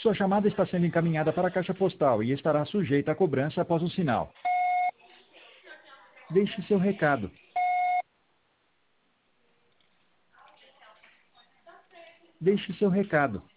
Sua chamada está sendo encaminhada para a caixa postal e estará sujeita a cobrança após o sinal. Deixe seu recado. Deixe seu recado.